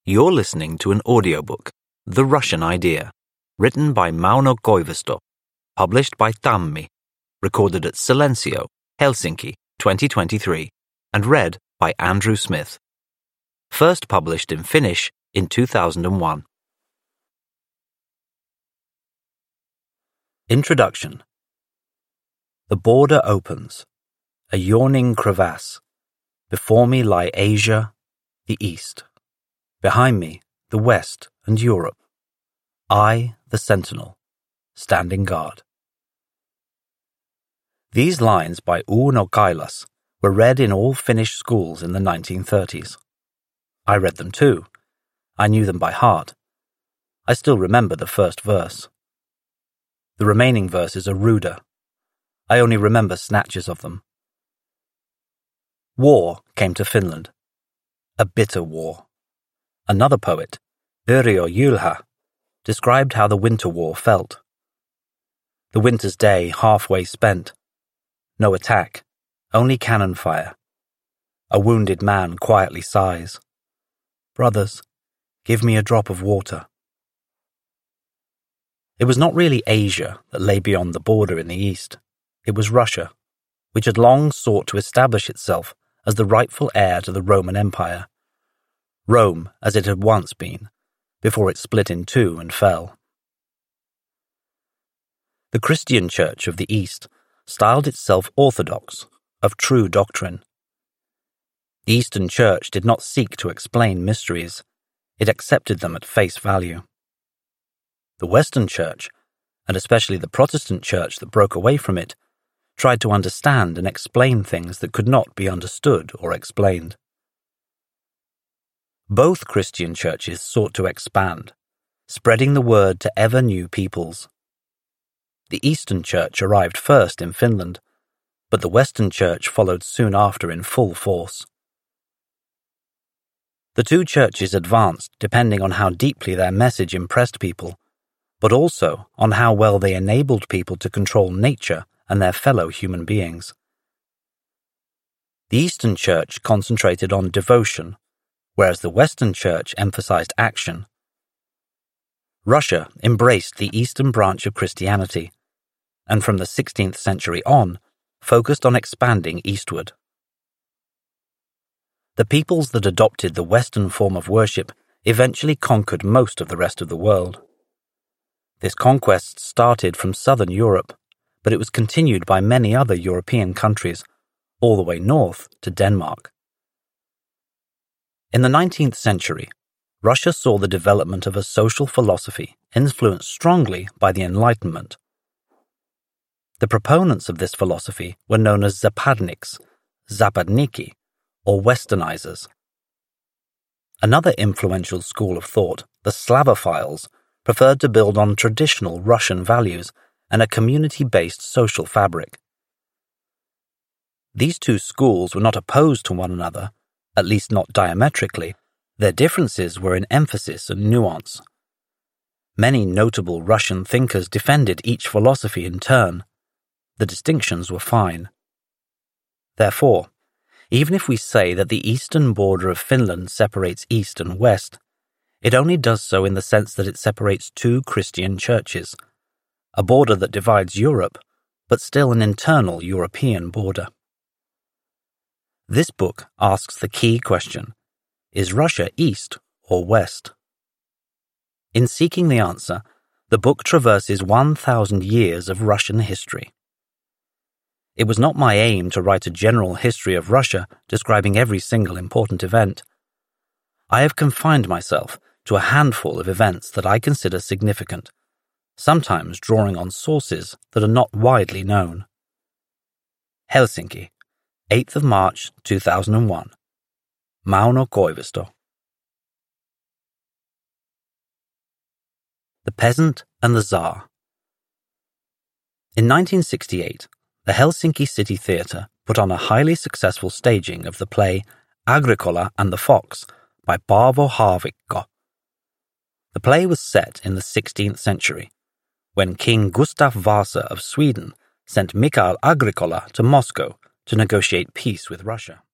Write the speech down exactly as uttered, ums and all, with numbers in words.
You're listening to an audiobook, The Russian Idea, written by Mauno Koivisto, published by Tammi, recorded at Silencio, Helsinki, twenty twenty-three, and read by Andrew Smith. First published in Finnish in two thousand one. Introduction. The border opens, a yawning crevasse. Before me lie Asia, the East. Behind me, the West and Europe. I, the sentinel, standing guard. These lines by Uno Kailas were read in all Finnish schools in the nineteen thirties. I read them too. I knew them by heart. I still remember the first verse. The remaining verses are ruder. I only remember snatches of them. War came to Finland. A bitter war. Another poet, Yrjö Jylhä, described how the winter war felt. The winter's day halfway spent. No attack, only cannon fire. A wounded man quietly sighs. Brothers, give me a drop of water. It was not really Asia that lay beyond the border in the east. It was Russia, which had long sought to establish itself as the rightful heir to the Roman Empire. Rome as it had once been, before it split in two and fell. The Christian Church of the East styled itself orthodox, of true doctrine. The Eastern Church did not seek to explain mysteries, it accepted them at face value. The Western Church, and especially the Protestant Church that broke away from it, tried to understand and explain things that could not be understood or explained. Both Christian churches sought to expand, spreading the word to ever new peoples. The Eastern Church arrived first in Finland, but the Western Church followed soon after in full force. The two churches advanced depending on how deeply their message impressed people, but also on how well they enabled people to control nature and their fellow human beings. The Eastern Church concentrated on devotion, whereas the Western Church emphasized action. Russia embraced the Eastern branch of Christianity, and from the sixteenth century on, focused on expanding eastward. The peoples that adopted the Western form of worship eventually conquered most of the rest of the world. This conquest started from southern Europe, but it was continued by many other European countries, all the way north to Denmark. In the nineteenth century, Russia saw the development of a social philosophy influenced strongly by the Enlightenment. The proponents of this philosophy were known as Zapadniks, Zapadniki, or Westernizers. Another influential school of thought, the Slavophiles, preferred to build on traditional Russian values and a community-based social fabric. These two schools were not opposed to one another, at least not diametrically. Their differences were in emphasis and nuance. Many notable Russian thinkers defended each philosophy in turn. The distinctions were fine. Therefore, even if we say that the eastern border of Finland separates East and West, it only does so in the sense that it separates two Christian churches, a border that divides Europe, but still an internal European border. This book asks the key question, is Russia East or West? In seeking the answer, the book traverses one thousand years of Russian history. It was not my aim to write a general history of Russia describing every single important event. I have confined myself to a handful of events that I consider significant, sometimes drawing on sources that are not widely known. Helsinki, eighth of March two thousand one. Mauno Koivisto. The Peasant and the Tsar. In nineteen sixty-eight, the Helsinki City Theatre put on a highly successful staging of the play Agricola and the Fox by Paavo Haavikko. The play was set in the sixteenth century, when King Gustav Vasa of Sweden sent Mikael Agricola to Moscow to negotiate peace with Russia.